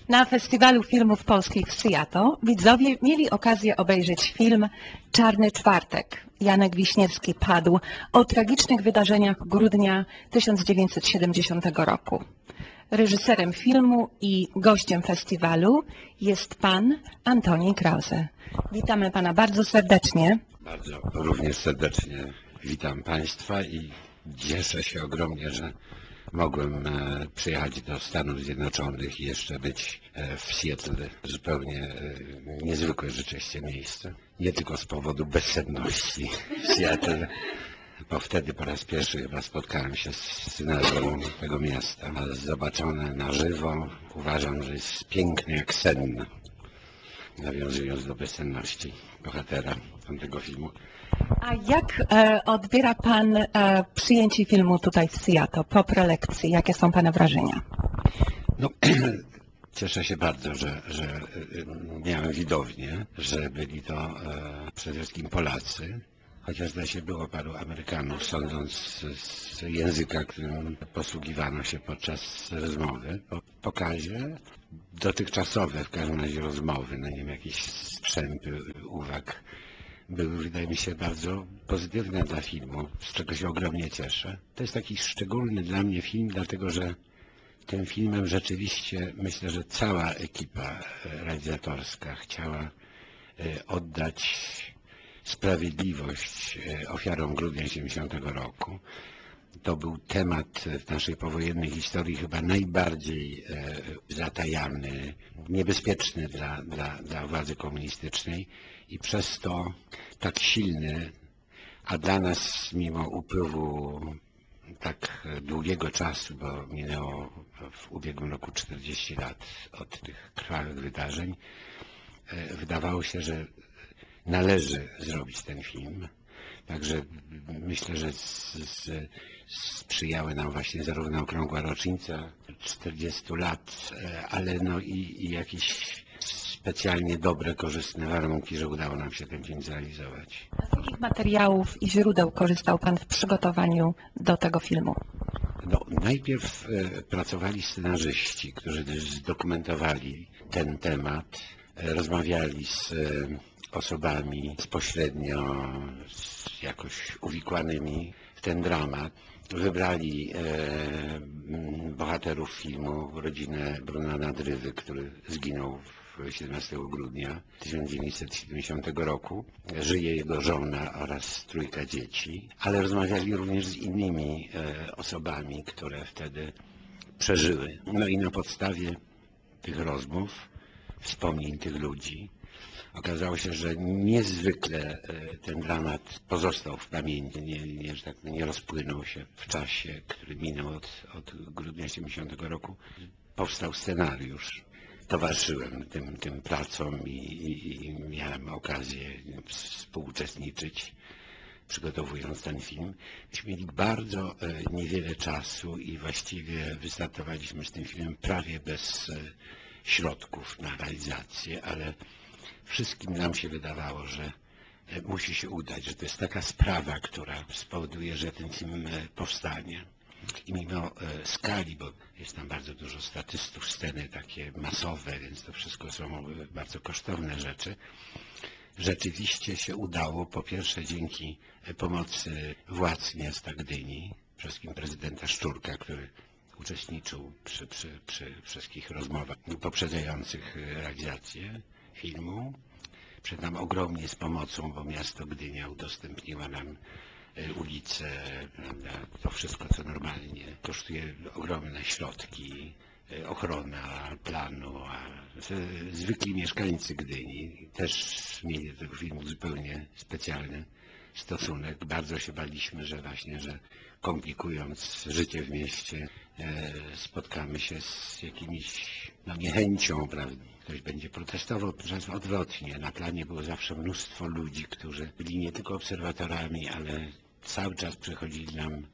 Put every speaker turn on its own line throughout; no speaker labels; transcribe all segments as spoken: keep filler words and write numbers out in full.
Na Festiwalu Filmów Polskich w Seattle widzowie mieli okazję obejrzeć film Czarny Czwartek. Janek Wiśniewski padł o tragicznych wydarzeniach grudnia tysiąc dziewięćset siedemdziesiątego roku. Reżyserem filmu i gościem festiwalu jest pan Antoni Krause. Witamy pana bardzo serdecznie.
Bardzo również serdecznie witam państwa i cieszę się ogromnie, że mogłem przyjechać do Stanów Zjednoczonych i jeszcze być w Seattle. Zupełnie niezwykłe rzeczywiście miejsce. Nie tylko z powodu bezsenności w Seattle, bo wtedy po raz pierwszy chyba spotkałem się z scenarią tego miasta. Zobaczone na żywo uważam, że jest piękny jak sen, nawiązując do bezsenności bohatera tamtego filmu.
A jak e, odbiera pan e, przyjęcie filmu tutaj w Seattle po prelekcji? Jakie są pana wrażenia?
No, cieszę się bardzo, że, że miałem widownię, że byli to e, przede wszystkim Polacy, chociaż zdaje się było paru Amerykanów, sądząc z, z języka, którym posługiwano się podczas rozmowy. Po pokazie dotychczasowe w każdym razie rozmowy, no nie wiem, jakieś strzępy uwag, były, wydaje mi się, bardzo pozytywne dla filmu, z czego się ogromnie cieszę. To jest taki szczególny dla mnie film, dlatego że tym filmem rzeczywiście myślę, że cała ekipa realizatorska chciała oddać sprawiedliwość ofiarom grudnia siedemdziesiątego roku. To był temat w naszej powojennej historii chyba najbardziej zatajany, niebezpieczny dla, dla, dla władzy komunistycznej i przez to tak silny, a dla nas mimo upływu tak długiego czasu, bo minęło w ubiegłym roku czterdzieści lat od tych krwawych wydarzeń, wydawało się, że należy zrobić ten film. Także myślę, że z, z, sprzyjały nam właśnie zarówno okrągła rocznica czterdziestu lat, ale no i, i jakieś specjalnie dobre, korzystne warunki, że udało nam się ten film zrealizować.
Z jakich materiałów i źródeł korzystał pan w przygotowaniu do tego filmu?
No, najpierw e, pracowali scenarzyści, którzy zdokumentowali ten temat, e, rozmawiali z e, osobami bezpośrednio z jakoś uwikłanymi w ten dramat. Wybrali e, bohaterów filmu, rodzinę Bruna Nadrywy, który zginął siedemnastego grudnia tysiąc dziewięćset siedemdziesiątego roku. Żyje jego żona oraz trójka dzieci, ale rozmawiali również z innymi e, osobami, które wtedy przeżyły. No i na podstawie tych rozmów, wspomnień tych ludzi, okazało się, że niezwykle ten dramat pozostał w pamięci, nie, nie, że tak, nie rozpłynął się w czasie, który minął od, od grudnia siedemdziesiątego roku. Powstał scenariusz. Towarzyszyłem tym, tym pracom i, i, i miałem okazję współuczestniczyć, przygotowując ten film. Myśmy mieli bardzo niewiele czasu i właściwie wystartowaliśmy z tym filmem prawie bez środków na realizację, ale wszystkim nam się wydawało, że musi się udać, że to jest taka sprawa, która spowoduje, że ten film powstanie. I mimo skali, bo jest tam bardzo dużo statystów, sceny takie masowe, więc to wszystko są bardzo kosztowne rzeczy, rzeczywiście się udało, po pierwsze dzięki pomocy władz miasta Gdyni, przede wszystkim prezydenta Szczurka, który uczestniczył przy, przy, przy wszystkich rozmowach poprzedzających realizację filmu. Przed nam ogromnie z pomocą, bo miasto Gdynia udostępniło nam ulice, prawda, to wszystko, co normalnie kosztuje ogromne środki, ochrona planu, a zwykli mieszkańcy Gdyni też mieli do tego filmu zupełnie specjalny stosunek. Bardzo się baliśmy, że właśnie, że komplikując życie w mieście, spotkamy się z jakimiś no, niechęcią, prawda? Ktoś będzie protestował, tymczasem odwrotnie. Na planie było zawsze mnóstwo ludzi, którzy byli nie tylko obserwatorami, ale cały czas przychodzili nam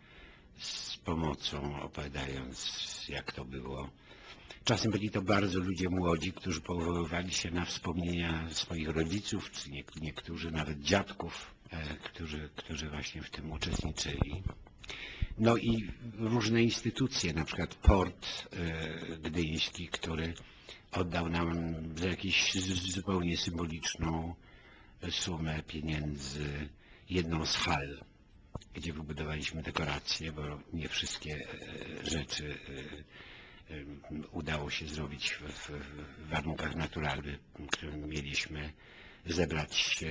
z pomocą, opowiadając, jak to było. Czasem byli to bardzo ludzie młodzi, którzy powoływali się na wspomnienia swoich rodziców, czy niektórzy nawet dziadków, którzy, którzy właśnie w tym uczestniczyli. No i różne instytucje, na przykład port gdyński, który oddał nam za jakąś zupełnie symboliczną sumę pieniędzy jedną z hal, gdzie wybudowaliśmy dekoracje, bo nie wszystkie rzeczy udało się zrobić w, w, w warunkach naturalnych, w których mieliśmy zebrać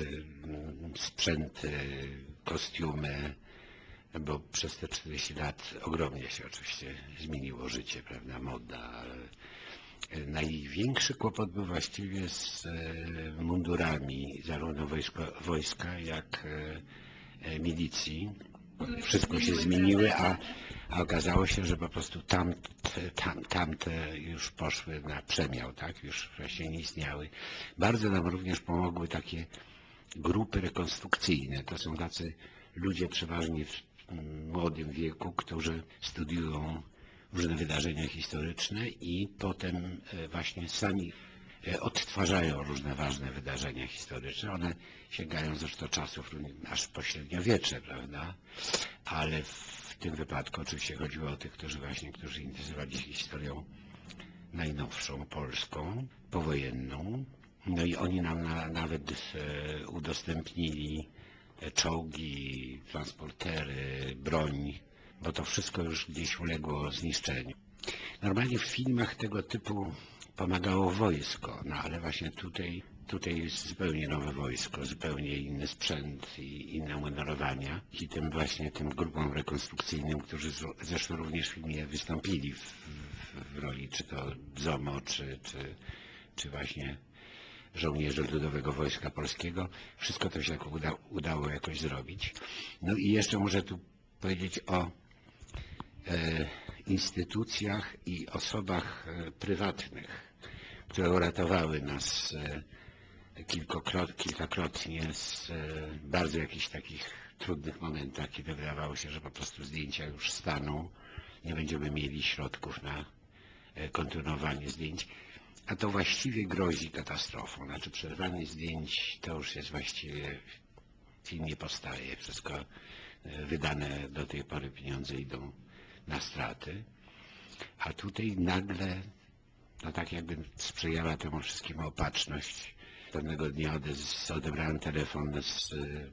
sprzęty, kostiumy, bo przez te czterdzieści lat ogromnie się oczywiście zmieniło życie, prawda, moda, ale największy kłopot był właściwie z mundurami zarówno wojsko, wojska, jak milicji. Wszystko się zmieniły, a, a okazało się, że po prostu tam, tam, tamte już poszły na przemiał, tak? Już wreszcie nie istniały. Bardzo nam również pomogły takie grupy rekonstrukcyjne. To są tacy ludzie przeważnie w młodym wieku, którzy studiują różne wydarzenia historyczne i potem właśnie sami odtwarzają różne ważne wydarzenia historyczne. One sięgają zresztą czasów aż pośredniowiecze, prawda? Ale w tym wypadku oczywiście chodziło o tych, którzy właśnie, którzy interesowali się historią najnowszą, polską, powojenną. No i oni nam na, nawet e, udostępnili czołgi, transportery, broń, bo to wszystko już gdzieś uległo zniszczeniu. Normalnie w filmach tego typu pomagało wojsko, no ale właśnie tutaj, tutaj jest zupełnie nowe wojsko, zupełnie inny sprzęt i inne mundurowania. I tym właśnie tym grupom rekonstrukcyjnym, którzy zresztą również w filmie wystąpili w, w, w roli czy to ZOMO, czy, czy, czy właśnie żołnierzy Ludowego Wojska Polskiego. Wszystko to się uda, udało jakoś zrobić. No i jeszcze muszę tu powiedzieć o e, instytucjach i osobach e, prywatnych, które uratowały nas e, kilkokrot, kilkakrotnie z e, bardzo jakichś takich trudnych momentach, kiedy wydawało się, że po prostu zdjęcia już staną, nie będziemy mieli środków na e, kontynuowanie zdjęć. A to właściwie grozi katastrofą. Znaczy przerwanie zdjęć to już jest właściwie, film nie powstaje. Wszystko wydane do tej pory pieniądze idą na straty. A tutaj nagle, no tak jakby sprzyjała temu wszystkiemu opatrzność. Pewnego dnia odebrałem telefon z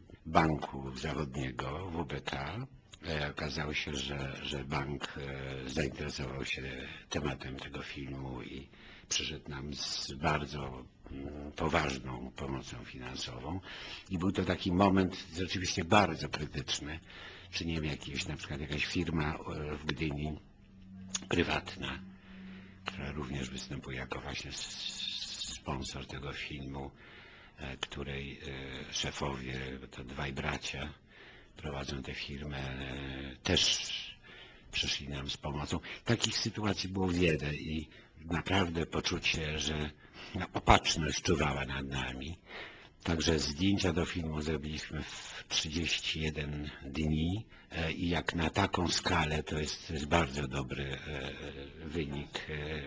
banku zachodniego, W B K. Okazało się, że, że bank zainteresował się tematem tego filmu i przyszedł nam z bardzo poważną pomocą finansową. I był to taki moment rzeczywiście bardzo krytyczny. Czy nie wiem, jakieś, na przykład jakaś firma w Gdyni prywatna, która również występuje jako właśnie sponsor tego filmu, której szefowie, to dwaj bracia, prowadzą tę firmę, też przyszli nam z pomocą. Takich sytuacji było wiele i naprawdę poczucie, że no, opatrzność czuwała nad nami. Także zdjęcia do filmu zrobiliśmy w trzydzieści jeden dni i jak na taką skalę to jest, to jest bardzo dobry wynik.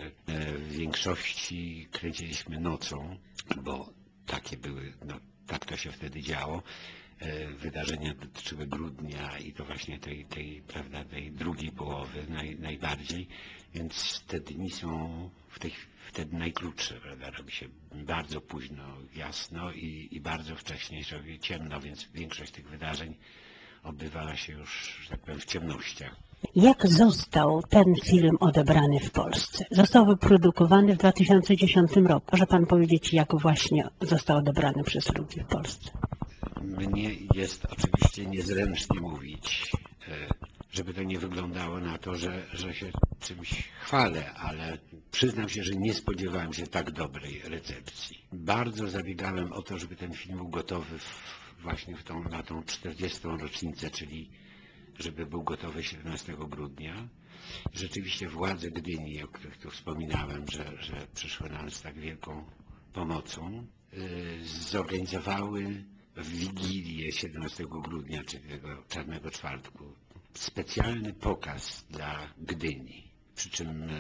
W większości kręciliśmy nocą, bo takie były, no, tak to się wtedy działo. Wydarzenia dotyczyły grudnia i to właśnie tej, tej, prawda, tej drugiej połowy naj, najbardziej, więc te dni są w tej, wtedy najkrótsze, prawda, robi się bardzo późno jasno i, i bardzo wcześnie się robi ciemno, więc większość tych wydarzeń odbywała się już, że tak powiem, w ciemnościach.
Jak został ten film odebrany w Polsce? Został wyprodukowany w dwa tysiące dziesiątym roku. Może Pan powiedzieć, jak właśnie został odebrany przez ludzi w Polsce?
Mnie jest oczywiście niezręcznie mówić, żeby to nie wyglądało na to, że, że się czymś chwalę, ale przyznam się, że nie spodziewałem się tak dobrej recepcji. Bardzo zabiegałem o to, żeby ten film był gotowy w, właśnie w tą, na tą czterdziestą rocznicę, czyli żeby był gotowy siedemnastego grudnia. Rzeczywiście władze Gdyni, o których tu wspominałem, że, że przyszły nam z tak wielką pomocą, yy, zorganizowały w Wigilię siedemnastego grudnia, czyli tego Czarnego Czwartku, specjalny pokaz dla Gdyni. Przy czym e,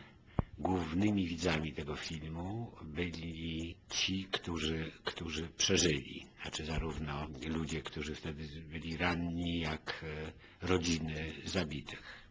głównymi widzami tego filmu byli ci, którzy, którzy przeżyli. Znaczy zarówno ludzie, którzy wtedy byli ranni, jak e, rodziny zabitych.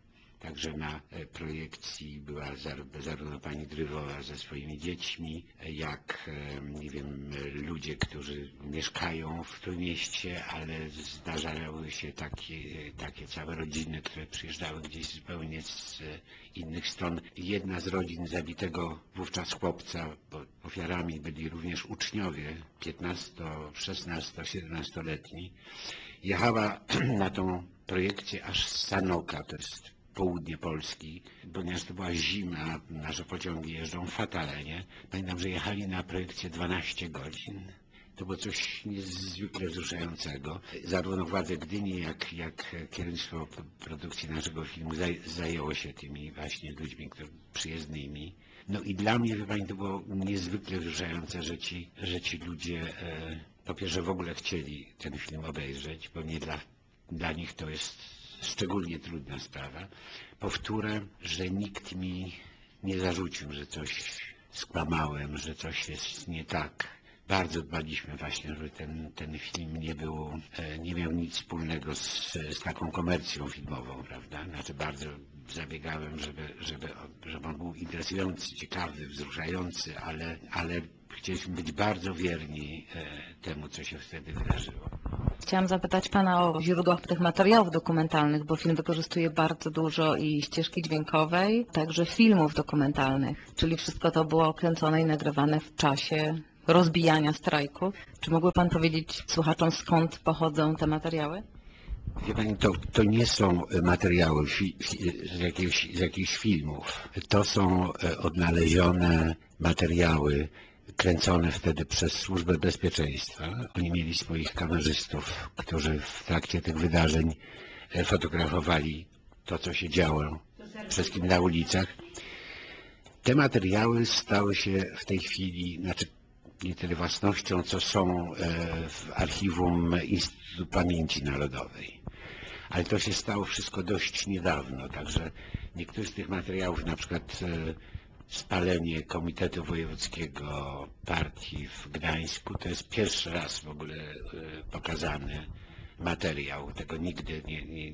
także na e, projekcji była zarówno, zarówno pani Drywowa ze swoimi dziećmi, jak e, nie wiem, ludzie, którzy mieszkają w Trójmieście, ale zdarzały się takie, takie całe rodziny, które przyjeżdżały gdzieś zupełnie z e, innych stron. Jedna z rodzin zabitego wówczas chłopca, bo ofiarami byli również uczniowie, piętnasto, szesnasto, siedemnastoletni, jechała na tą projekcję aż z Sanoka, to jest południe Polski, ponieważ to była zima, nasze pociągi jeżdżą fatalnie. Pamiętam, że jechali na projekcję dwanaście godzin. To było coś niezwykle wzruszającego. Zarówno władze Gdyni, jak, jak kierownictwo produkcji naszego filmu zajęło się tymi właśnie ludźmi, którzy przyjezdnymi. No i dla mnie, wie pani, to było niezwykle wzruszające, że ci, że ci ludzie e, po pierwsze w ogóle chcieli ten film obejrzeć, bo nie dla, dla nich to jest szczególnie trudna sprawa. Po wtóre, że nikt mi nie zarzucił, że coś skłamałem, że coś jest nie tak. Bardzo dbaliśmy właśnie, żeby ten, ten film nie był, nie miał nic wspólnego z, z taką komercją filmową, prawda? Znaczy bardzo zabiegałem, żeby, żeby, żeby on był interesujący, ciekawy, wzruszający, ale, ale chcieliśmy być bardzo wierni temu, co się wtedy wydarzyło.
Chciałam zapytać Pana o źródłach tych materiałów dokumentalnych, bo film wykorzystuje bardzo dużo i ścieżki dźwiękowej, także filmów dokumentalnych, czyli wszystko to było kręcone i nagrywane w czasie rozbijania strajków. Czy mógłby Pan powiedzieć słuchaczom, skąd pochodzą te materiały?
Wie Pani, to, to nie są materiały fi, fi, z, jakichś, z jakichś filmów. To są odnalezione materiały kręcone wtedy przez Służbę Bezpieczeństwa. Oni mieli swoich kamerzystów, którzy w trakcie tych wydarzeń fotografowali to, co się działo wszystkim na ulicach. Te materiały stały się w tej chwili, znaczy nie tyle własnością, co są w archiwum Instytutu Pamięci Narodowej. Ale to się stało wszystko dość niedawno, także niektóre z tych materiałów, na przykład spalenie Komitetu Wojewódzkiego Partii w Gdańsku, to jest pierwszy raz w ogóle pokazany materiał. Tego nigdy nie, nie,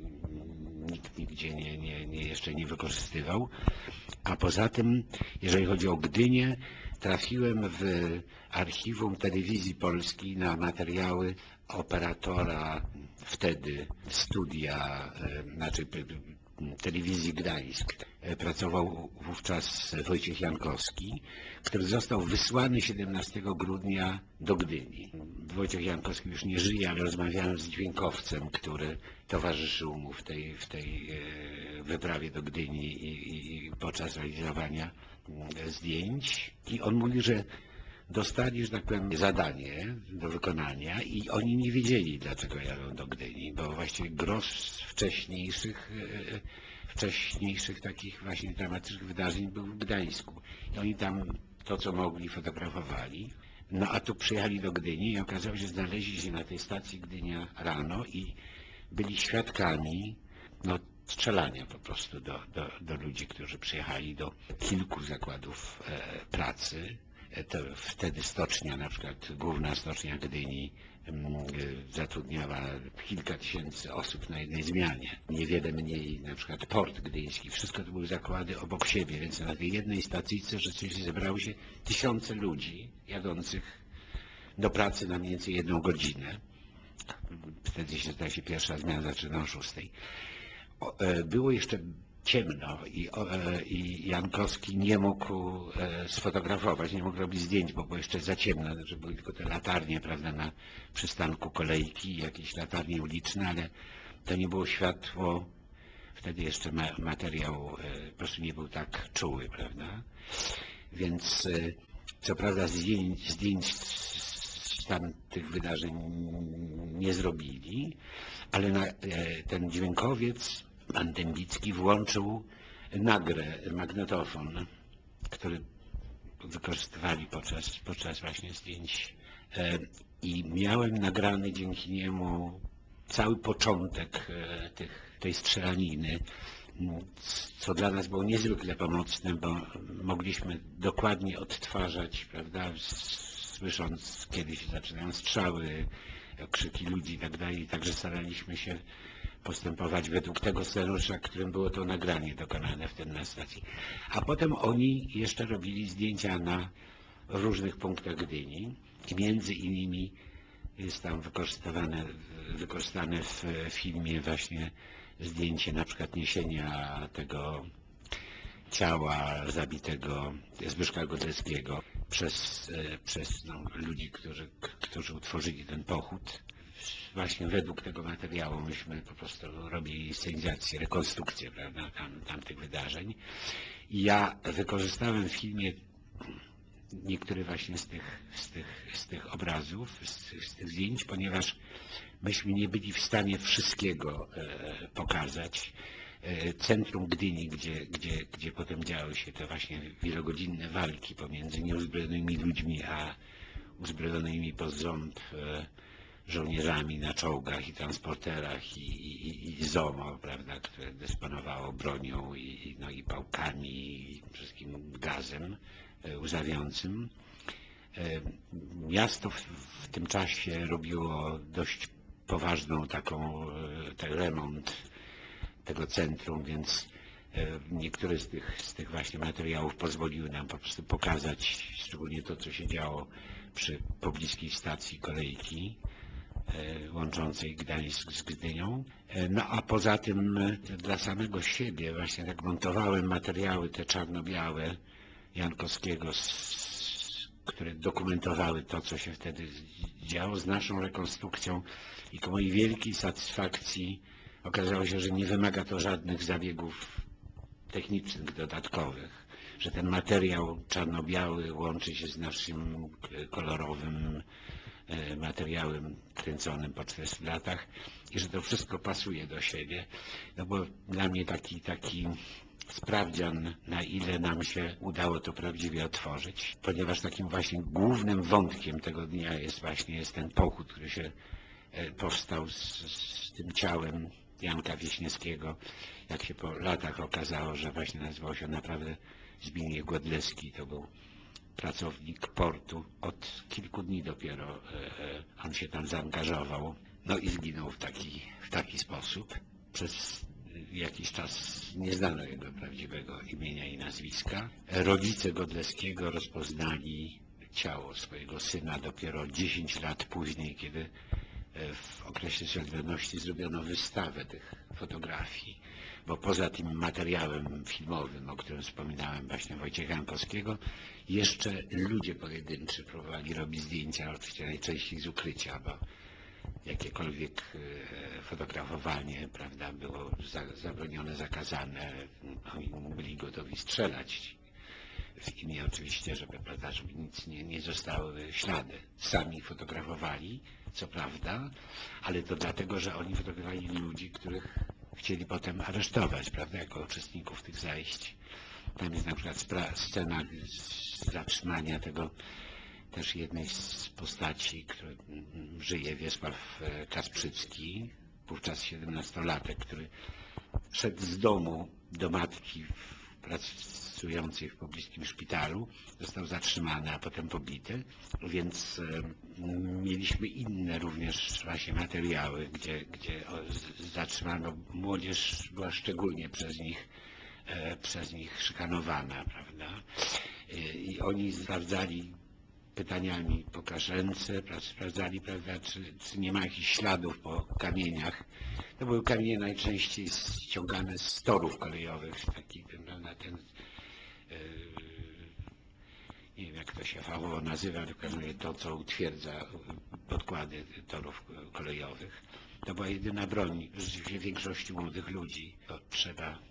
nikt nigdzie nie, nie, nie, jeszcze nie wykorzystywał. A poza tym, jeżeli chodzi o Gdynię, trafiłem w archiwum Telewizji Polskiej na materiały operatora wtedy studia, znaczy Telewizji Gdańsk. Pracował wówczas Wojciech Jankowski, który został wysłany siedemnastego grudnia do Gdyni. Wojciech Jankowski już nie żyje, ale rozmawiałem z dźwiękowcem, który towarzyszył mu w tej, w tej wyprawie do Gdyni i, i podczas realizowania zdjęć. I on mówi, że dostali, że tak powiem, zadanie do wykonania i oni nie wiedzieli, dlaczego jadą do Gdyni, bo właściwie gros wcześniejszych, wcześniejszych takich właśnie dramatycznych wydarzeń był w Gdańsku. I oni tam to, co mogli, fotografowali. No a tu przyjechali do Gdyni i okazało się, że znaleźli się na tej stacji Gdynia rano i byli świadkami no, strzelania po prostu do, do, do ludzi, którzy przyjechali do kilku zakładów e, pracy. To wtedy stocznia, na przykład główna stocznia Gdyni zatrudniała kilka tysięcy osób na jednej zmianie. Niewiele mniej na przykład port gdyński. Wszystko to były zakłady obok siebie, więc na tej jednej stacyjce rzeczywiście zebrały się tysiące ludzi jadących do pracy na mniej więcej jedną godzinę. Wtedy się, zdaje się, pierwsza zmiana zaczyna o szóstej. Było jeszcze ciemno i, i Jankowski nie mógł sfotografować, nie mógł robić zdjęć, bo było jeszcze za ciemno, że były tylko te latarnie, prawda, na przystanku kolejki, jakieś latarnie uliczne, ale to nie było światło, wtedy jeszcze ma, materiał po prostu nie był tak czuły, prawda, więc co prawda zdjęć, zdjęć z tamtych wydarzeń nie zrobili, ale na, ten dźwiękowiec pan Dębicki włączył nagrę, magnetofon, który wykorzystywali podczas, podczas właśnie zdjęć i miałem nagrany dzięki niemu cały początek tych, tej strzelaniny, co dla nas było niezwykle pomocne, bo mogliśmy dokładnie odtwarzać, prawda, słysząc, kiedy się zaczynają strzały, krzyki ludzi i tak dalej, także staraliśmy się postępować według tego scenariusza, którym było to nagranie dokonane wtedy na stacji. A potem oni jeszcze robili zdjęcia na różnych punktach Gdyni i między innymi jest tam wykorzystywane, wykorzystane w filmie właśnie zdjęcie na przykład niesienia tego ciała zabitego Zbyszka Godlewskiego przez, przez no, ludzi, którzy, którzy utworzyli ten pochód. Właśnie według tego materiału myśmy po prostu robili scenizację, rekonstrukcję, prawda, tam, tamtych wydarzeń. I ja wykorzystałem w filmie niektóre właśnie z tych, z tych, z tych obrazów, z, z tych zdjęć, ponieważ myśmy nie byli w stanie wszystkiego e, pokazać. E, centrum Gdyni, gdzie, gdzie, gdzie potem działy się te właśnie wielogodzinne walki pomiędzy nieuzbrojonymi ludźmi a uzbrojonymi pod ząb e, żołnierzami na czołgach i transporterach i, i, i ZOMO, prawda, które dysponowało bronią i, no, i pałkami i wszystkim gazem łzawiącym. Miasto w, w tym czasie robiło dość poważną taką ten remont tego centrum, więc niektóre z tych, z tych właśnie materiałów pozwoliły nam po prostu pokazać szczególnie to, co się działo przy pobliskiej stacji kolejki łączącej Gdańsk z Gdynią. No a poza tym dla samego siebie właśnie tak montowałem materiały te czarno-białe Jankowskiego, które dokumentowały to, co się wtedy działo z naszą rekonstrukcją i ku mojej wielkiej satysfakcji okazało się, że nie wymaga to żadnych zabiegów technicznych dodatkowych, że ten materiał czarno-biały łączy się z naszym kolorowym materiałem kręconym po czterdziestu latach i że to wszystko pasuje do siebie. No bo dla mnie taki, taki sprawdzian, na ile nam się udało to prawdziwie otworzyć, ponieważ takim właśnie głównym wątkiem tego dnia jest właśnie jest ten pochód, który się powstał z, z tym ciałem Janka Wiśniewskiego. Jak się po latach okazało, że właśnie nazywał się naprawdę Zbigniew Godlewski, to był pracownik portu. Od kilku dni dopiero on się tam zaangażował. No i zginął w taki, w taki sposób. Przez jakiś czas nie znano jego prawdziwego imienia i nazwiska. Rodzice Godlewskiego rozpoznali ciało swojego syna dopiero dziesięć lat później, kiedy w okresie Solidarności zrobiono wystawę tych fotografii, bo poza tym materiałem filmowym, o którym wspominałem, właśnie Wojciecha Jankowskiego, jeszcze ludzie pojedynczy próbowali robić zdjęcia, oczywiście najczęściej z ukrycia, bo jakiekolwiek fotografowanie, prawda, było zabronione, zakazane, oni byli gotowi strzelać w imię oczywiście, żeby, prawda, żeby nic nie, nie zostały ślady. Sami fotografowali, co prawda, ale to dlatego, że oni fotografowali ludzi, których chcieli potem aresztować, prawda, jako uczestników tych zajść. Tam jest na przykład scena zatrzymania tego też jednej z postaci, który żyje, Wiesław Kasprzycki, wówczas siedemnastolatek, który szedł z domu do matki pracującej w pobliskim szpitalu, został zatrzymany, a potem pobity, więc mieliśmy inne również właśnie materiały, gdzie, gdzie zatrzymano młodzież, była szczególnie przez nich, przez nich szykanowana, prawda? I oni sprawdzali pytaniami, pokaż ręce, sprawdzali, prawda, czy, czy nie ma jakichś śladów po kamieniach. To były kamienie najczęściej ściągane z torów kolejowych, taki, prawda, ten, yy, nie wiem jak to się fachowo nazywa, w każdym razie to, co utwierdza podkłady torów kolejowych. To była jedyna broń rzeczywiście większości młodych ludzi. To trzeba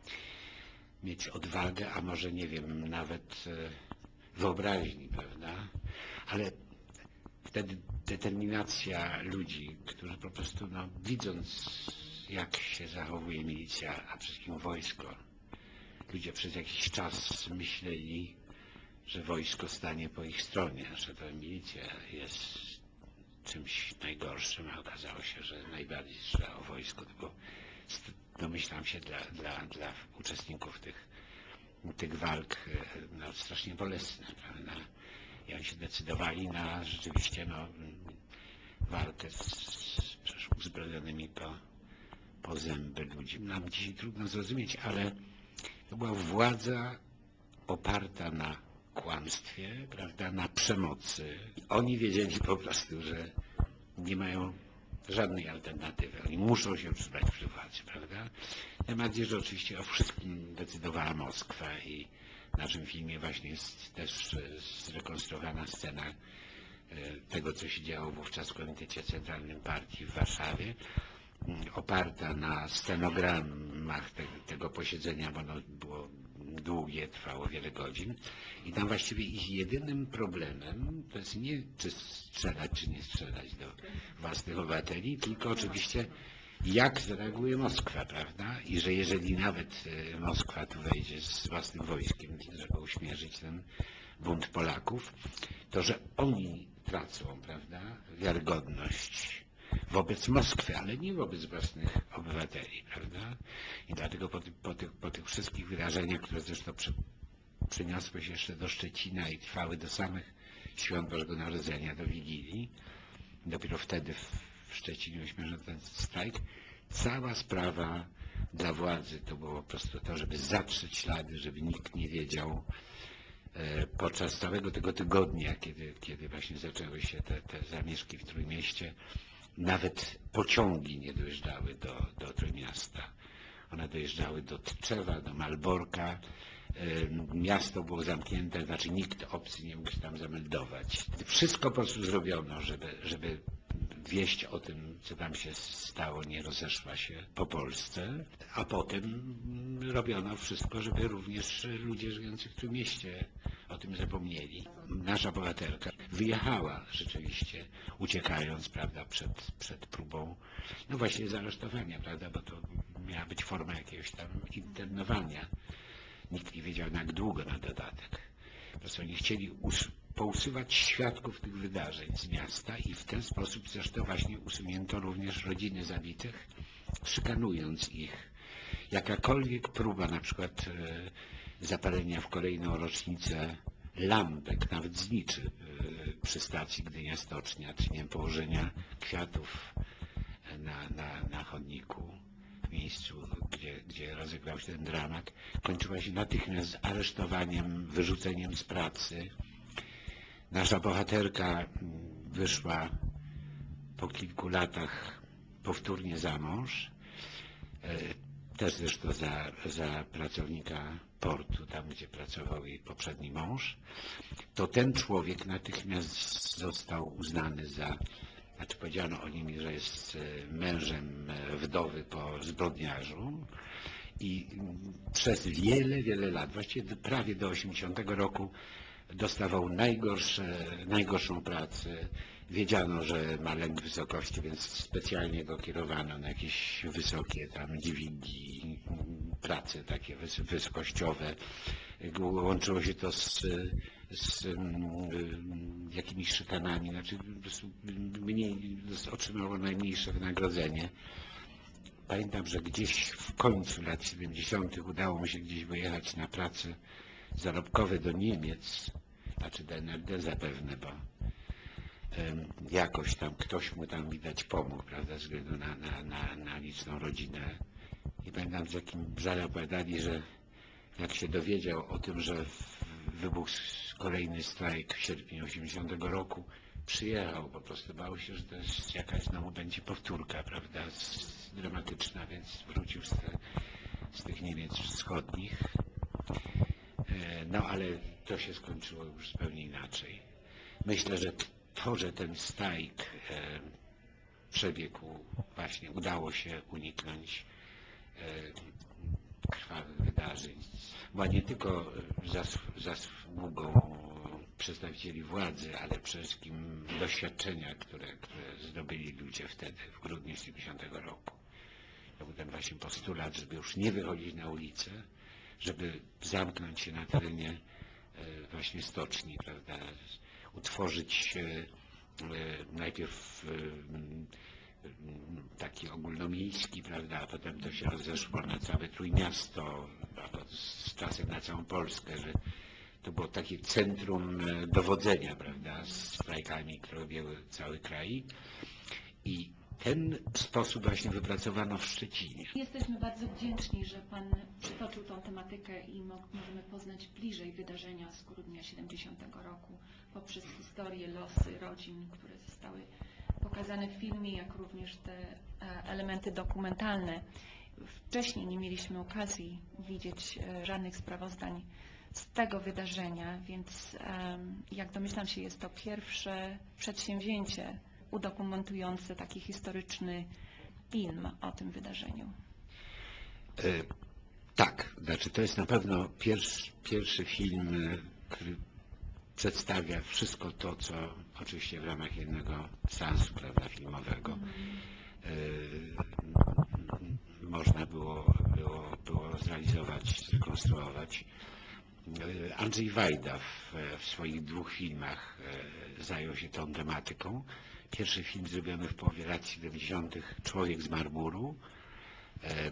mieć odwagę, a może nie wiem, nawet wyobraźni, prawda? Ale wtedy determinacja ludzi, którzy po prostu, no, widząc jak się zachowuje milicja, a przede wszystkim wojsko, ludzie przez jakiś czas myśleli, że wojsko stanie po ich stronie, że to milicja jest czymś najgorszym, a okazało się, że najbardziej trzeba o wojsko, to było, domyślam się, dla, dla, dla uczestników tych, tych walk no, strasznie bolesne, prawda? I oni się decydowali na rzeczywiście no, walkę z, z uzbrojonymi po, po zęby ludzi. Nam dzisiaj trudno zrozumieć, ale to była władza oparta na kłamstwie, prawda, na przemocy. Oni wiedzieli po prostu, że nie mają żadnej alternatywy. Oni muszą się utrzymać przy władzy, prawda? Tym bardziej, że oczywiście o wszystkim decydowała Moskwa i w naszym filmie właśnie jest też zrekonstruowana scena tego, co się działo wówczas w Komitecie Centralnym Partii w Warszawie, oparta na stenogramach te, tego posiedzenia, bo ono było długie, trwało wiele godzin i tam właściwie ich jedynym problemem to jest nie czy strzelać, czy nie strzelać do własnych obywateli, tylko oczywiście jak zareaguje Moskwa, prawda? I że jeżeli nawet Moskwa tu wejdzie z własnym wojskiem, żeby uśmierzyć ten bunt Polaków, to że oni tracą, prawda, wiarygodność wobec Moskwy, ale nie wobec własnych obywateli, prawda? I dlatego po, ty, po, tych, po tych wszystkich wydarzeniach, które zresztą przy, przyniosły się jeszcze do Szczecina i trwały do samych świąt Bożego Narodzenia, do Wigilii, dopiero wtedy w, w Szczecinie uśmierzono ten strajk, cała sprawa dla władzy to było po prostu to, żeby zatrzeć ślady, żeby nikt nie wiedział, podczas całego tego tygodnia, kiedy, kiedy właśnie zaczęły się te, te zamieszki w Trójmieście, nawet pociągi nie dojeżdżały do, do Trójmiasta. One dojeżdżały do Tczewa, do Malborka. Miasto było zamknięte, znaczy nikt obcy nie mógł się tam zameldować. Wszystko po prostu zrobiono, żeby, żeby wieść o tym, co tam się stało, nie rozeszła się po Polsce, a potem robiono wszystko, żeby również ludzie żyjący w Trójmieście o tym zapomnieli. Nasza bohaterka wyjechała rzeczywiście, uciekając, prawda, przed, przed próbą, no właśnie zaresztowania, prawda, bo to miała być forma jakiegoś tam internowania. Nikt nie wiedział, na jak długo na dodatek. Po prostu oni chcieli pousuwać świadków tych wydarzeń z miasta i w ten sposób zresztą właśnie usunięto również rodziny zabitych, szykanując ich. Jakakolwiek próba na przykład zapalenia w kolejną rocznicę lampek, nawet zniczy przy stacji Gdynia Stocznia, czy nie wiem, położenia kwiatów na, na, na chodniku, w miejscu, gdzie, gdzie rozegrał się ten dramat, kończyła się natychmiast aresztowaniem, wyrzuceniem z pracy. Nasza bohaterka wyszła po kilku latach powtórnie za mąż, też zresztą za, za pracownika portu, tam gdzie pracował jej poprzedni mąż. To ten człowiek natychmiast został uznany za, znaczy powiedziano o nim, że jest mężem wdowy po zbrodniarzu i przez wiele, wiele lat, właściwie prawie do osiemdziesiątego roku dostawał najgorsze, najgorszą pracę. Wiedziano, że ma lęk wysokości, więc specjalnie go kierowano na jakieś wysokie tam dźwigi, prace takie wysokościowe. Łączyło się to z, z jakimiś szykanami, znaczy mniej, otrzymało najmniejsze wynagrodzenie. Pamiętam, że gdzieś w końcu lat siedemdziesiątych udało mu się gdzieś wyjechać na prace zarobkowe do Niemiec, znaczy do N R D zapewne, bo jakoś tam ktoś mu tam widać pomógł, prawda, ze względu na, na, na, na liczną rodzinę. I pamiętam, z jakim żalem opowiadali, że jak się dowiedział o tym, że wybuchł kolejny strajk w sierpniu osiemdziesiątego roku, przyjechał, po prostu bał się, że to jest jakaś znowu będzie powtórka, prawda, dramatyczna, więc wrócił z, te, z tych Niemiec wschodnich. No ale to się skończyło już zupełnie inaczej. Myślę, że to, że ten strajk e, przebiegł, właśnie udało się uniknąć e, krwawych wydarzeń, była nie tylko zas, zasługą przedstawicieli władzy, ale przede wszystkim doświadczenia, które, które zdobyli ludzie wtedy, w grudniu siedemdziesiątego roku. To był ten właśnie postulat, żeby już nie wychodzić na ulicę, żeby zamknąć się na terenie właśnie stoczni, prawda, utworzyć najpierw taki ogólnomiejski, prawda, a potem to się rozeszło na całe Trójmiasto, a z czasem na całą Polskę, że to było takie centrum dowodzenia, prawda, z strajkami, które objęły cały kraj. I ten sposób właśnie wypracowano w Szczecinie.
Jesteśmy bardzo wdzięczni, że Pan przytoczył tą tematykę i mo- możemy poznać bliżej wydarzenia z grudnia siedemdziesiątego roku poprzez historię, losy rodzin, które zostały pokazane w filmie, jak również te e, elementy dokumentalne. Wcześniej nie mieliśmy okazji widzieć e, żadnych sprawozdań z tego wydarzenia, więc em, jak domyślam się, jest to pierwsze przedsięwzięcie udokumentujące taki historyczny film o tym wydarzeniu.
E, tak, znaczy to jest na pewno pierwszy, pierwszy film, e, który przedstawia wszystko to, co oczywiście w ramach jednego seansu, prawda, filmowego e, można było, było, było zrealizować, zrekonstruować. E, Andrzej Wajda w, w swoich dwóch filmach e, zajął się tą tematyką. Pierwszy film zrobiony w połowie lat siedemdziesiątych, Człowiek z marmuru, e, e,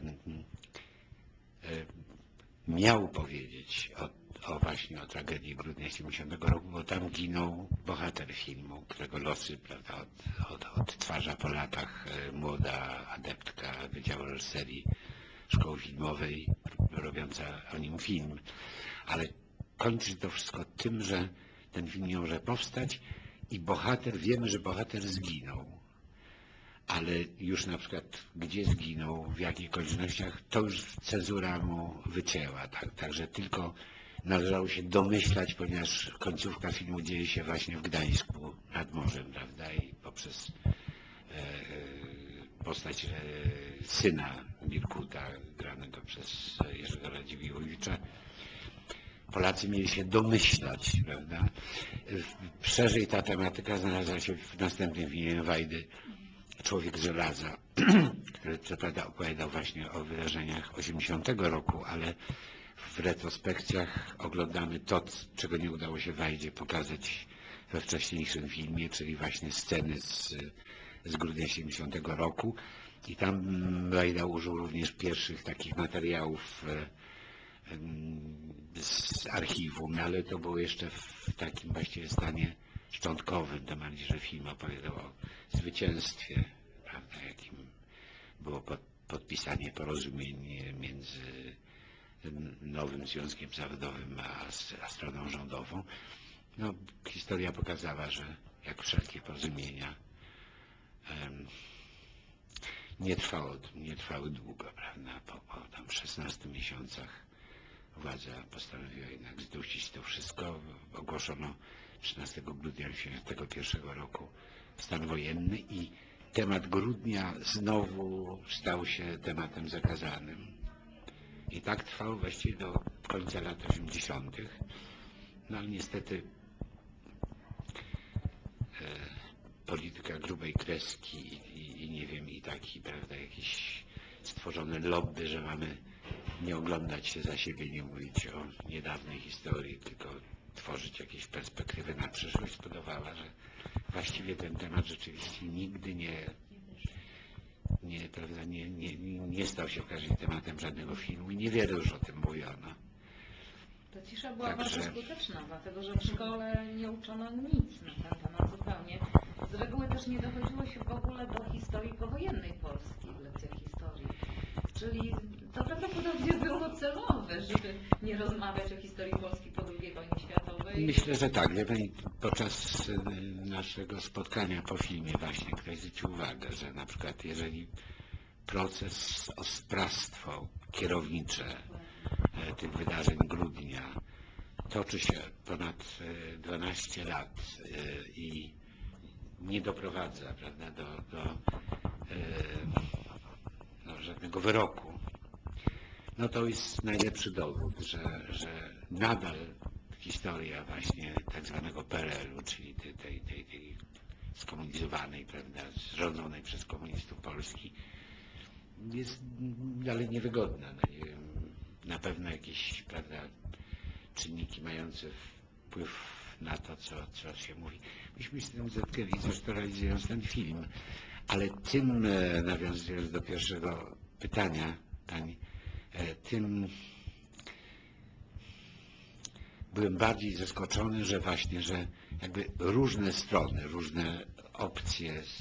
miał powiedzieć o, o właśnie o tragedii grudnia siedemdziesiątego roku, bo tam ginął bohater filmu, którego losy, prawda, od, od, odtwarza po latach e, młoda adeptka Wydziału Reżyserii Szkoły Filmowej, robiąca o nim film. Ale kończy to wszystko tym, że ten film nie może powstać i bohater, wiemy, że bohater zginął. Ale już na przykład gdzie zginął, w jakich okolicznościach, to już cenzura mu wycięła. Tak? Także tylko należało się domyślać, ponieważ końcówka filmu dzieje się właśnie w Gdańsku nad morzem, prawda? I poprzez e, postać e, syna Birkuta, granego przez Jerzego Radziwiłłowicza, Polacy mieli się domyślać, prawda? Szerzej ta tematyka znalazła się w następnym filmie Wajdy, Człowiek z żelaza, który co prawda opowiadał właśnie o wydarzeniach osiemdziesiątego roku, ale w retrospekcjach oglądamy to, czego nie udało się Wajdzie pokazać we wcześniejszym filmie, czyli właśnie sceny z, z grudnia siedemdziesiątego roku. I tam Wajda użył również pierwszych takich materiałów z archiwum, ale to było jeszcze w takim właściwie stanie szczątkowym, tym bardziej, że film opowiadał o zwycięstwie, prawda, jakim było pod, podpisanie porozumień między nowym Związkiem Zawodowym a, a stroną rządową. No, historia pokazała, że jak wszelkie porozumienia um, nie trwało, nie trwały długo, prawda, po, po tam szesnastu miesiącach władza postanowiła jednak zdusić to wszystko. Ogłoszono trzynastego grudnia tysiąc dziewięćset siedemdziesiątego pierwszego roku stan wojenny i temat grudnia znowu stał się tematem zakazanym. I tak trwał właściwie do końca lat osiemdziesiątych. No ale niestety e, polityka grubej kreski i, i, i nie wiem, i taki, prawda, jakiś stworzone lobby, że mamy nie oglądać się za siebie, nie mówić o niedawnej historii, tylko tworzyć jakieś perspektywy na przyszłość, spowodowała, że właściwie ten temat rzeczywiście nigdy nie, nie, prawda, nie, nie, nie stał się w każdym tematem żadnego filmu i niewiele już o tym mówiono.
Ta cisza była
Także...
bardzo skuteczna, dlatego że w szkole nie uczono nic na ten temat zupełnie. Z reguły też nie dochodziło się w ogóle do historii powojennej Polski w lekcjach historii. Czyli to prawdopodobnie było celowe, żeby nie rozmawiać o historii Polski po drugiej wojnie światowej.
Myślę, że tak. Wie pani, podczas naszego spotkania po filmie właśnie ktoś zwrócił uwagę, że na przykład jeżeli proces o sprawstwo kierownicze tych wydarzeń grudnia toczy się ponad dwanaście lat i nie doprowadza, prawda, do, do no, żadnego wyroku, no to jest najlepszy dowód, że, że nadal historia właśnie tak zwanego P R L u, czyli tej, tej, tej, tej skomunizowanej, prawda, rządzonej przez komunistów Polski, jest dalej niewygodna. No nie wiem, na pewno jakieś, prawda, czynniki mające wpływ na to, co, co się mówi. Myśmy się z tym zetknęli, zresztą realizując ten film, ale tym, nawiązując do pierwszego pytania pani, tym byłem bardziej zaskoczony, że właśnie, że jakby różne strony, różne opcje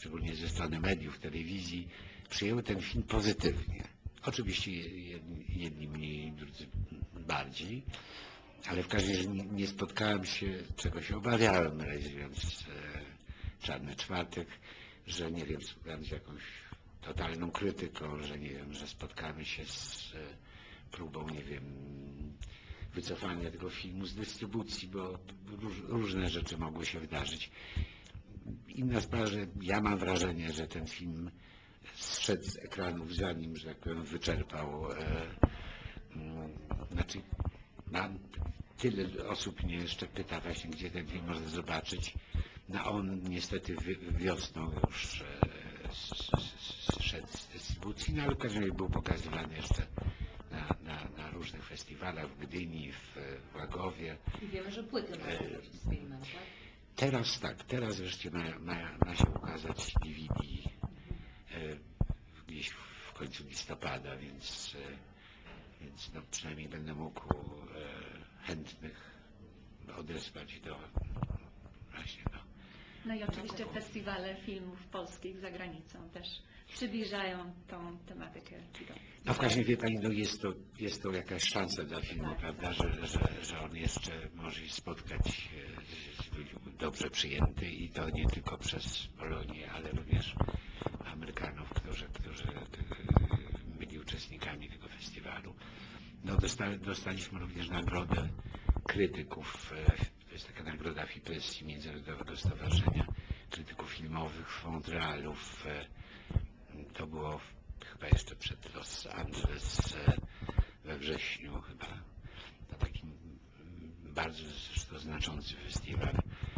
szczególnie ze strony mediów, telewizji, przyjęły ten film pozytywnie. Oczywiście jedni, jedni mniej, drudzy bardziej, ale w każdym razie nie, nie spotkałem się, czego się obawiałem, realizując e, Czarny Czwartek, że nie wiem, spotkałem się z jakąś totalną krytyką, że nie wiem, że spotkamy się z e, próbą, nie wiem, wycofania tego filmu z dystrybucji, bo róż, różne rzeczy mogły się wydarzyć. Inna sprawa, że ja mam wrażenie, że ten film zszedł z ekranów, zanim, że tak powiem, wyczerpał. E, m, znaczy, mam tyle osób mnie jeszcze pyta właśnie, gdzie ten film można zobaczyć. No on niestety wiosną już e, zszedł z dystrybucji, no ale w każdym razie był pokazywany jeszcze na, na, na różnych festiwalach w Gdyni, w, w Łagowie.
I wiemy, że płyty mają być z filmem, tak?
Teraz tak, teraz wreszcie ma, ma, ma się ukazać D V D e, gdzieś w końcu listopada, więc, e, więc no, przynajmniej będę mógł e, chętnych odesłać do właśnie do.
No i oczywiście festiwale filmów polskich za granicą też przybliżają tą tematykę.
No w każdym razie, wie Pani, no jest to, jest to jakaś szansa dla filmu, prawda, że, że, że on jeszcze może się spotkać z ludźmi dobrze przyjęty i to nie tylko przez Polonię, ale również Amerykanów, którzy, którzy byli uczestnikami tego festiwalu. No dostali, dostaliśmy również nagrodę krytyków, to jest taka nagroda FIPRESSI, Międzynarodowego Stowarzyszenia Krytyków Filmowych w Montrealu. W, to było chyba jeszcze przed Los Angeles we wrześniu chyba, na takim bardzo zresztą znaczący festiwal,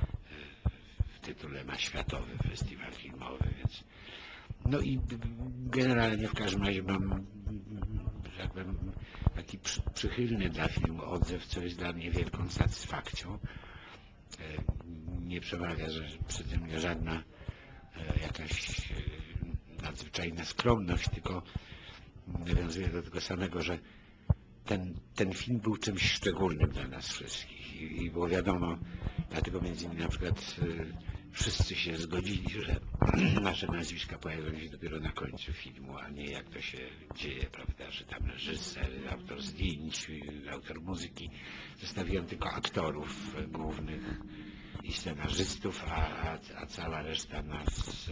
w tytule ma Światowy Festiwal Filmowy, więc no i generalnie w każdym razie mam, że tak powiem, taki przy, przychylny dla filmu odzew, co jest dla mnie wielką satysfakcją. Nie przemawia, że przede mnie żadna jakaś nadzwyczajna skromność, tylko nawiązuje do tego samego, że ten, ten film był czymś szczególnym dla nas wszystkich i, i było wiadomo, dlatego między innymi na przykład wszyscy się zgodzili, że nasze nazwiska pojawią się dopiero na końcu filmu, a nie jak to się dzieje, prawda, że tam reżyser, autor zdjęć, autor muzyki. Zostawiłem tylko aktorów głównych i scenarzystów, a, a, a cała reszta nas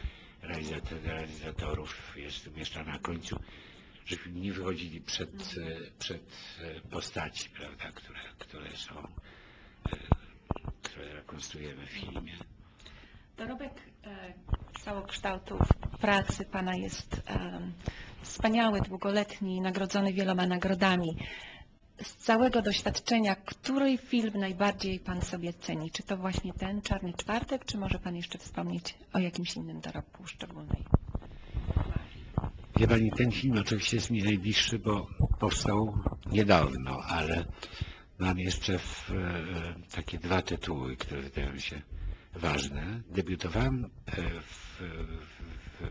realizatorów jest umieszczana na końcu, żebyśmy nie wychodzili przed, przed postaci, prawda, które, które są, które rekonstruujemy w filmie.
Dorobek e, całokształtów pracy Pana jest e, wspaniały, długoletni, nagrodzony wieloma nagrodami. Z całego doświadczenia, który film najbardziej Pan sobie ceni? Czy to właśnie ten Czarny Czwartek, czy może Pan jeszcze wspomnieć o jakimś innym dorobku szczególnej?
Wie Pani, ten film oczywiście jest mi najbliższy, bo powstał niedawno, ale mam jeszcze w, e, takie dwa tytuły, które wydają się ważne. Debiutowałem w, w,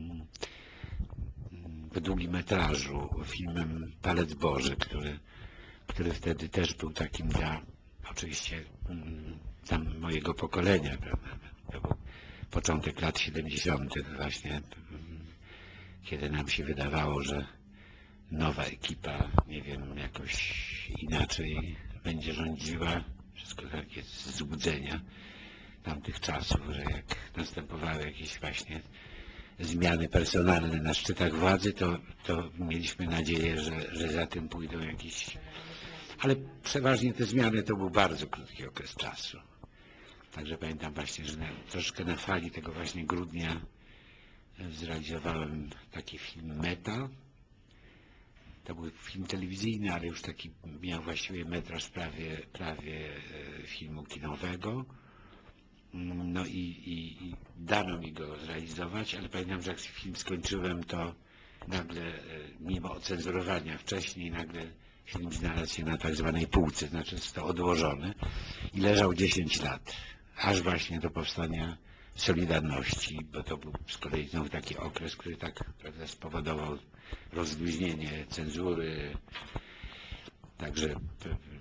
w, w długim metrażu filmem Palec Boży, który, który wtedy też był takim dla oczywiście tam mojego pokolenia, prawda? To był początek lat siedemdziesiątych właśnie, kiedy nam się wydawało, że nowa ekipa, nie wiem, jakoś inaczej będzie rządziła. Wszystko takie złudzenia tamtych czasów, że jak następowały jakieś właśnie zmiany personalne na szczytach władzy, to, to mieliśmy nadzieję, że, że za tym pójdą jakieś... Ale przeważnie te zmiany to był bardzo krótki okres czasu. Także pamiętam właśnie, że na, troszkę na fali tego właśnie grudnia zrealizowałem taki film Meta. To był film telewizyjny, ale już taki miał właściwie metraż prawie, prawie filmu kinowego. No i, i, i dano mi go zrealizować, ale pamiętam, że jak film skończyłem, to nagle, mimo ocenzurowania wcześniej, nagle film znalazł się na tak zwanej półce, znaczy został odłożony i leżał dziesięć lat, aż właśnie do powstania Solidarności, bo to był z kolei znowu taki okres, który tak, prawda, spowodował rozluźnienie cenzury. Także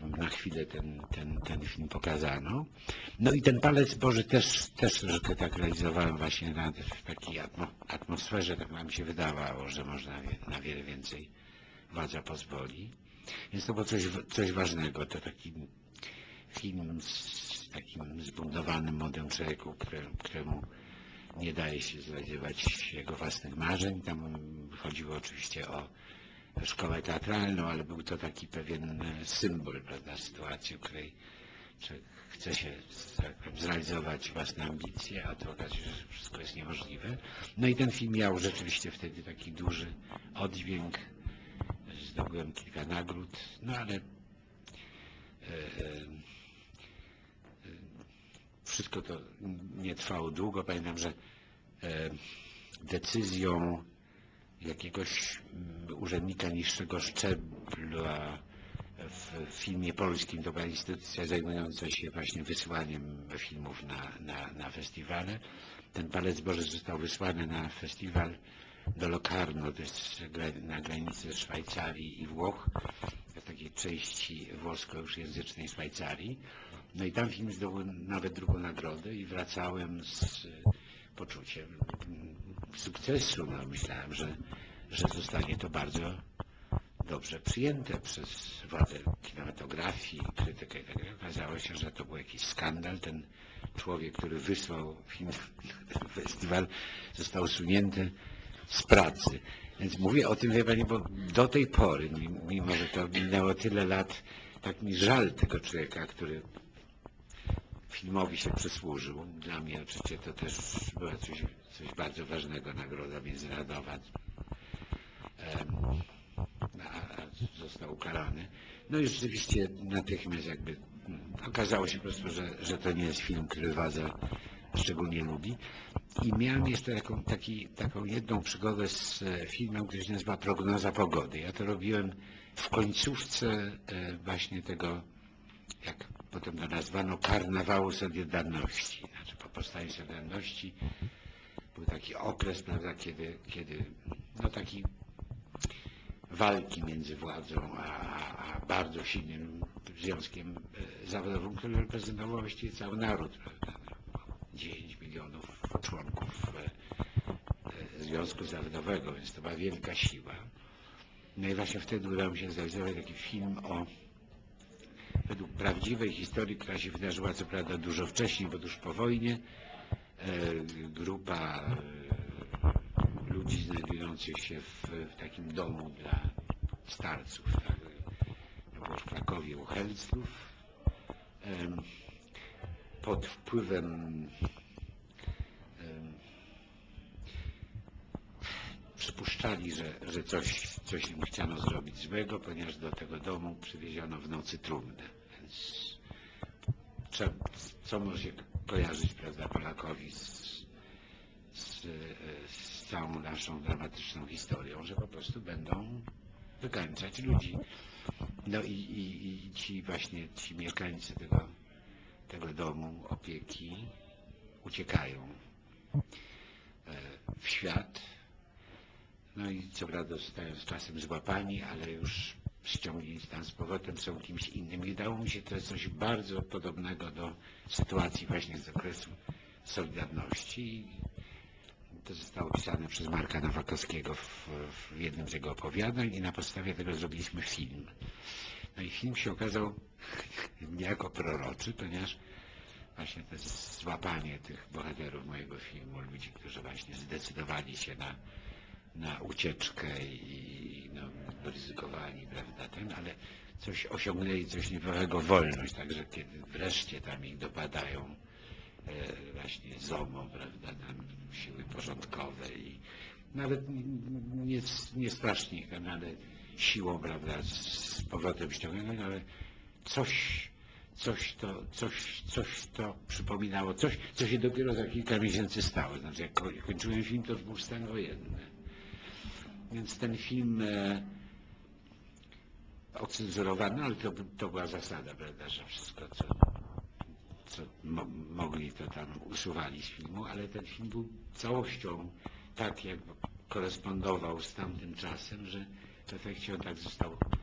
na chwilę ten, ten, ten film pokazano. No i ten Palec Boży też, też troszkę tak realizowałem właśnie na, w takiej atmo, atmosferze, tak nam się wydawało, że można wie, na wiele więcej władza pozwoli. Więc to było coś, coś ważnego. To taki film z takim zbuntowanym młodym człowieku, które, któremu nie daje się zrealizować jego własnych marzeń. Tam chodziło oczywiście o szkołę teatralną, ale był to taki pewien symbol, prawda, sytuacji, w której człowiek chce się tak powiem, zrealizować własne ambicje, a to okazuje się, że wszystko jest niemożliwe. No i ten film miał rzeczywiście wtedy taki duży oddźwięk. Zdobyłem kilka nagród, no ale e, e, wszystko to nie trwało długo. Pamiętam, że e, decyzją jakiegoś urzędnika niższego szczebla w filmie polskim, to była instytucja zajmująca się właśnie wysyłaniem filmów na, na, na festiwale. Ten Palec Boży został wysłany na festiwal do Locarno, to jest na granicy Szwajcarii i Włoch, w takiej części włosko-języcznej Szwajcarii. No i tam film zdobył nawet drugą nagrodę i wracałem z poczuciem sukcesu. No, myślałem, że, że zostanie to bardzo dobrze przyjęte przez władze kinematografii, krytykę. Okazało się, że to był jakiś skandal. Ten człowiek, który wysłał film na festiwal, został usunięty z pracy. Więc mówię o tym, wie pani, bo do tej pory, mimo że to minęło tyle lat, tak mi żal tego człowieka, który filmowi się przysłużył. Dla mnie oczywiście to też była coś, coś bardzo ważnego, nagroda międzynarodowa. A został ukarany. No i rzeczywiście natychmiast jakby okazało się po prostu, że, że to nie jest film, który władza szczególnie lubi. I miałem jeszcze taką, taki, taką jedną przygodę z filmem, który się nazywa Prognoza pogody. Ja to robiłem w końcówce właśnie tego, jak potem to nazwano, karnawału Solidarności. Znaczy po powstaniu Solidarności był taki okres, prawda, kiedy, kiedy no taki walki między władzą a, a bardzo silnym związkiem zawodowym, który reprezentował właściwie cały naród, prawda? dziewięć milionów członków Związku Zawodowego, więc to była wielka siła. No i właśnie wtedy udało mi się zrealizować taki film o według prawdziwej historii, która się wydarzyła co prawda dużo wcześniej, bo tuż po wojnie grupa ludzi znajdujących się w, w takim domu dla starców, tak, to było w Krakowie u Helclów, pod wpływem przypuszczali, że, że coś, coś im chciano zrobić złego, ponieważ do tego domu przywieziono w nocy trumnę. Więc trzeba, co może się kojarzyć, prawda, Polakowi z, z, z całą naszą dramatyczną historią, że po prostu będą wykańczać ludzi. No i, i, i ci właśnie, ci mieszkańcy tego, tego domu opieki uciekają w świat. No i co prawda zostają z czasem złapani, ale już ściągnięci tam z powrotem są kimś innym. I dało mi się to coś bardzo podobnego do sytuacji właśnie z okresu Solidarności. To zostało pisane przez Marka Nowakowskiego w, w jednym z jego opowiadań i na podstawie tego zrobiliśmy film. No i film się okazał niejako proroczy, ponieważ właśnie to złapanie tych bohaterów mojego filmu, ludzi, którzy właśnie zdecydowali się na, na ucieczkę i no, ryzykowali, prawda, ten, ale coś osiągnęli, coś niebywałego, wolność, także kiedy wreszcie tam ich dopadają e, właśnie ZOMO, prawda, tam siły porządkowe i nawet nie, nie strasznie ich tam, ale siłą, prawda, z powrotem ściągają, ale coś Coś to, coś, coś to przypominało, coś, co się dopiero za kilka miesięcy stało. Znaczy, jak kończyłem film, to już był stan wojenny. Więc ten film e, ocenzurowano, ale to, to była zasada, prawda, że wszystko, co, co mo, mogli, to tam usuwali z filmu, ale ten film był całością tak, jak korespondował z tamtym czasem, że w efekcie on tak został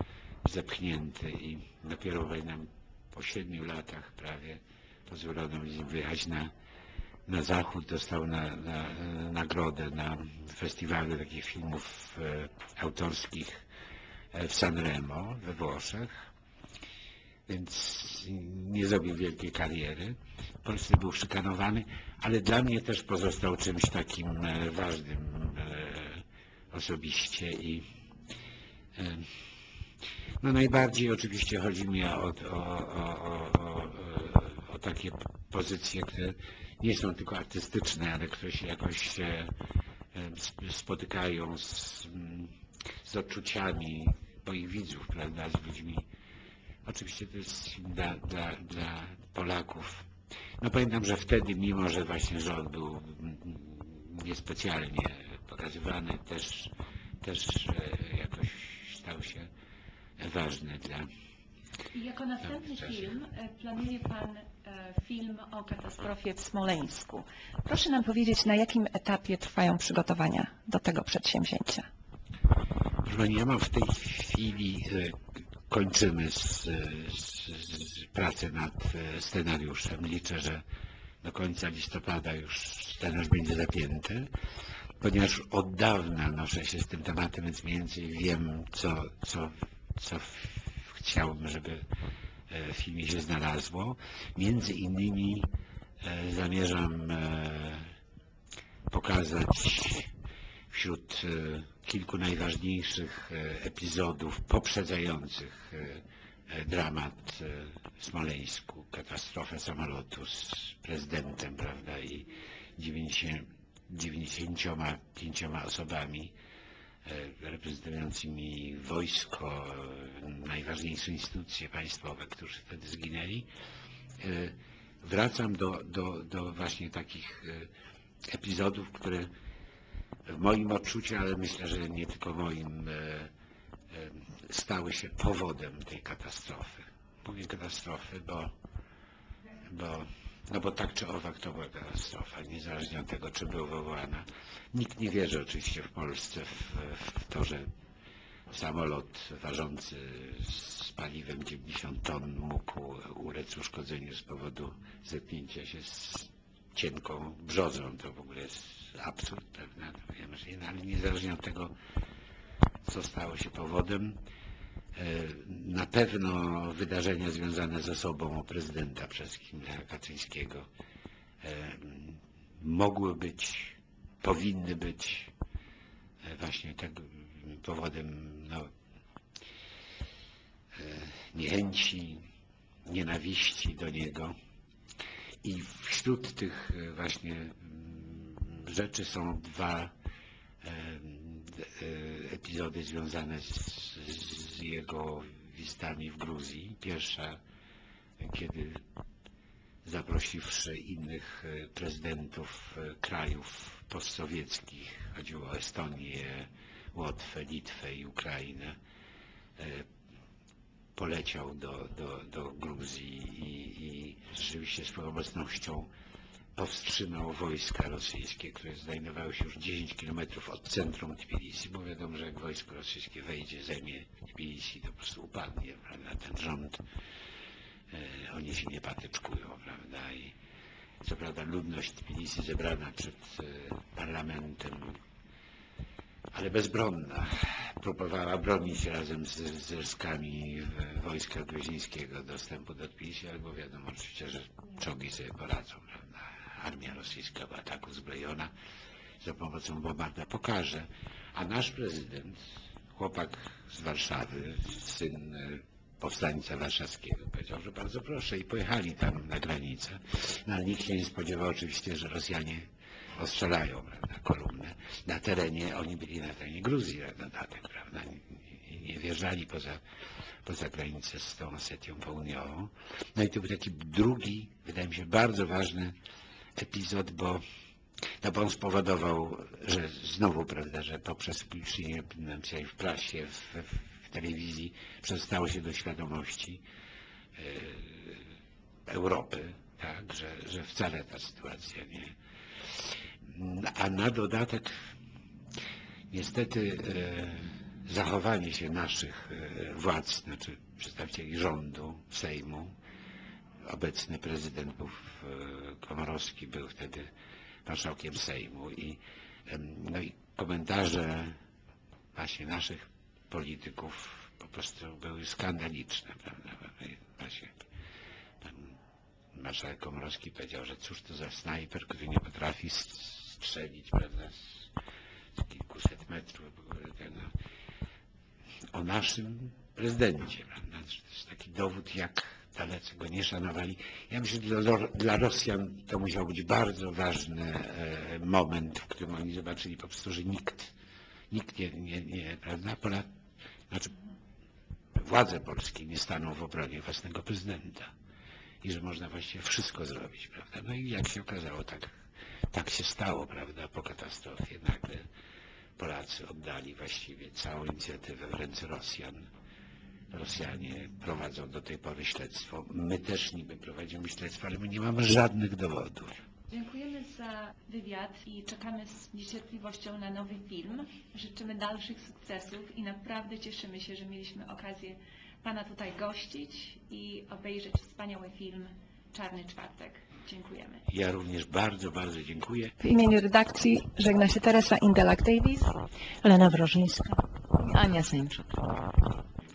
zepchnięty i dopiero nam po siedmiu latach prawie pozwolono mi wyjechać na, na zachód. Dostał na, na, nagrodę na festiwalu takich filmów e, autorskich w Sanremo we Włoszech, więc nie zrobił wielkiej kariery. W Polsce był szykanowany, ale dla mnie też pozostał czymś takim e, ważnym e, osobiście i e, no najbardziej oczywiście chodzi mi o, o, o, o, o, o takie pozycje, które nie są tylko artystyczne, ale które się jakoś e, spotykają z, z odczuciami moich widzów, prawda, z ludźmi. Oczywiście to jest dla, dla, dla Polaków. No pamiętam, że wtedy, mimo że właśnie rząd był niespecjalnie pokazywany, też, też jakoś stał się ważny dla...
I jako następny film e, planuje Pan e, film o katastrofie w Smoleńsku. Proszę nam powiedzieć, na jakim etapie trwają przygotowania do tego przedsięwzięcia?
Proszę Pani, ja mam w tej chwili, e, kończymy z, z, z pracę nad scenariuszem. Liczę, że do końca listopada już scenariusz będzie zapięty, ponieważ od dawna noszę się z tym tematem, więc mniej więcej wiem, co, co, co chciałbym, żeby w filmie się znalazło. Między innymi zamierzam pokazać wśród kilku najważniejszych epizodów poprzedzających dramat w Smoleńsku, katastrofę samolotu z prezydentem, prawda, i dziewięćdziesięcioma pięcioma osobami reprezentującymi wojsko, najważniejsze instytucje państwowe, którzy wtedy zginęli. Wracam do, do, do właśnie takich epizodów, które w moim odczuciu, ale myślę, że nie tylko moim, stały się powodem tej katastrofy. Mówię katastrofy, bo, bo, no bo tak czy owak to była katastrofa, niezależnie od tego, czy była wywołana. Nikt nie wierzy oczywiście w Polsce w, w to, że samolot ważący z paliwem dziewięćdziesiąt ton mógł ulec uszkodzeniu z powodu zetknięcia się z cienką brzozą. To w ogóle jest absurd, prawda? To wiemy, że nie, ale niezależnie od tego, co stało się powodem, na pewno wydarzenia związane z osobą prezydenta przede wszystkim Lecha Kaczyńskiego mogły być, powinny być właśnie tak powodem no, niechęci, nienawiści do niego. I wśród tych właśnie rzeczy są dwa epizody związane z, z jego wizytami w Gruzji. Pierwsza, kiedy zaprosiwszy innych prezydentów krajów postsowieckich, chodziło o Estonię, Łotwę, Litwę i Ukrainę, poleciał do, do, do Gruzji i, i rzeczywiście swoją obecnością powstrzymał wojska rosyjskie, które znajdowały się już dziesięć kilometrów od centrum Tbilisi, bo wiadomo, że jak wojsko rosyjskie wejdzie, zajmie Tbilisi, to po prostu upadnie, prawda, ten rząd, e, oni się nie patyczkują, prawda, i co prawda ludność Tbilisi zebrana przed e, parlamentem, ale bezbronna, próbowała bronić razem z, z resztkami wojska gruzińskiego dostępu do Tbilisi, albo wiadomo oczywiście, że czołgi sobie poradzą, prawda. Armia rosyjska była tak uzbrojona, za pomocą bombarda pokaże, a nasz prezydent, chłopak z Warszawy, syn powstańca warszawskiego, powiedział, że bardzo proszę, i pojechali tam na granicę, no ale nikt się nie spodziewał oczywiście, że Rosjanie ostrzelają, prawda, kolumnę. Na terenie, oni byli na terenie Gruzji na dodatek, prawda, nie, nie wjeżdżali poza, poza granicę z tą Osetią Południową. No i to był taki drugi, wydaje mi się, bardzo ważny epizod, bo, no bo on spowodował, że znowu, prawda, że poprzez publicznienie w prasie, w, w telewizji przestało się do świadomości yy, Europy, tak, że, że wcale ta sytuacja nie. A na dodatek niestety zachowanie się naszych e, władz, znaczy przedstawicieli rządu, Sejmu. Obecny prezydent był, e, Komorowski był wtedy marszałkiem Sejmu i, em, no i komentarze właśnie naszych polityków po prostu były skandaliczne, prawda? Właśnie pan marszałek Komorowski powiedział, że cóż to za snajper, który nie potrafi strzelić, prawda, z, z kilkuset metrów. No, o naszym prezydencie, prawda? To jest taki dowód, jak dalece go nie szanowali. Ja myślę, że dla, dla Rosjan to musiał być bardzo ważny e, moment, w którym oni zobaczyli po prostu, że nikt, nikt nie, nie, nie prawda, Pola, znaczy władze polskie nie staną w obronie własnego prezydenta i że można właściwie wszystko zrobić, prawda? No i jak się okazało, tak, tak się stało, prawda? Po katastrofie nagle Polacy oddali właściwie całą inicjatywę w ręce Rosjan. Rosjanie prowadzą do tej pory śledztwo. My też niby prowadzimy śledztwo, ale my nie mamy żadnych dowodów.
Dziękujemy za wywiad i czekamy z niecierpliwością na nowy film. Życzymy dalszych sukcesów i naprawdę cieszymy się, że mieliśmy okazję Pana tutaj gościć i obejrzeć wspaniały film Czarny Czwartek. Dziękujemy.
Ja również bardzo, bardzo dziękuję.
W imieniu redakcji żegna się Teresa Indelak-Davis.
Lena Wrożyńska.
Ania Sęczuk.